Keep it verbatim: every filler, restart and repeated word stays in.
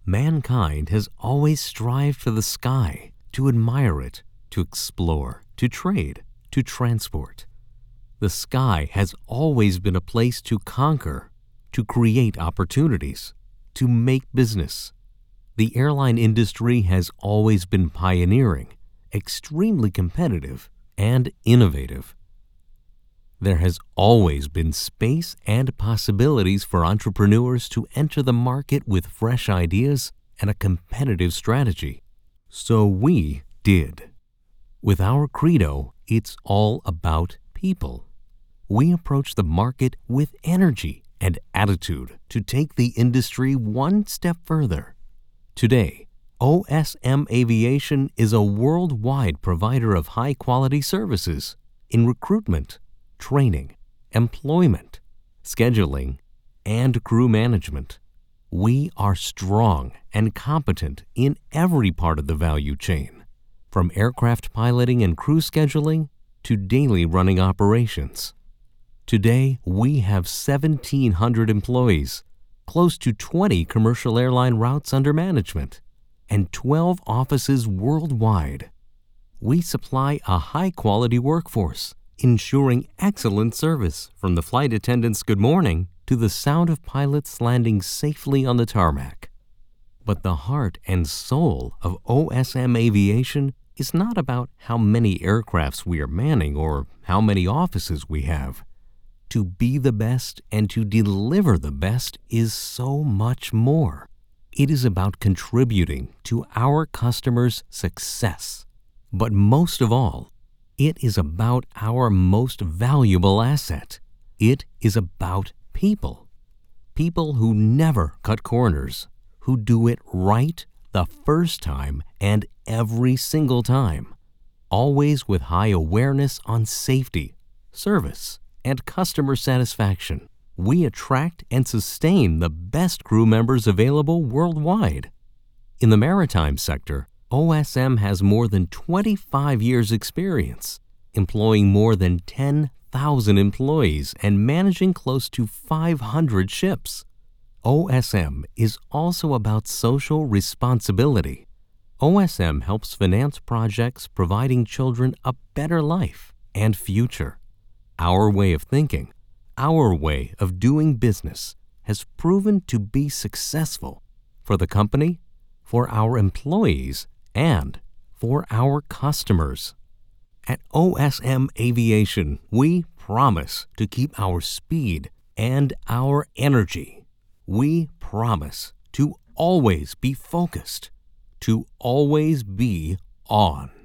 Mankind has always strived for the sky, to admire it, to explore, to trade, to transport. The sky has always been a place to conquer, to create opportunities, to make business. The airline industry has always been pioneering, extremely competitive, and innovative. There has always been space and possibilities for entrepreneurs to enter the market with fresh ideas and a competitive strategy. So we did. With our credo, it's all about people. We approach the market with energy and attitude to take the industry one step further. Today, O S M Aviation is a worldwide provider of high-quality services in recruitment, training, employment, scheduling, and crew management. We are strong and competent in every part of the value chain, from aircraft piloting and crew scheduling to daily running operations. Today, we have seventeen hundred employees, close to twenty commercial airline routes under management, and twelve offices worldwide. We supply a high-quality workforce, ensuring excellent service from the flight attendant's good morning to the sound of pilots landing safely on the tarmac. But the heart and soul of O S M Aviation is not about how many aircrafts we are manning or how many offices we have. To be the best and to deliver the best is so much more. It is about contributing to our customers' success. But most of all, it is about our most valuable asset. It is about people. People who never cut corners, who do it right the first time and every single time, always with high awareness on safety, service, and customer satisfaction. We attract and sustain the best crew members available worldwide. In the maritime sector, O S M has more than twenty-five years' experience, employing more than ten thousand employees and managing close to five hundred ships. O S M is also about social responsibility. O S M helps finance projects providing children a better life and future. Our way of thinking, our way of doing business has proven to be successful for the company, for our employees, and for our customers. At O S M Aviation, we promise to keep our speed and our energy. We promise to always be focused, to always be on.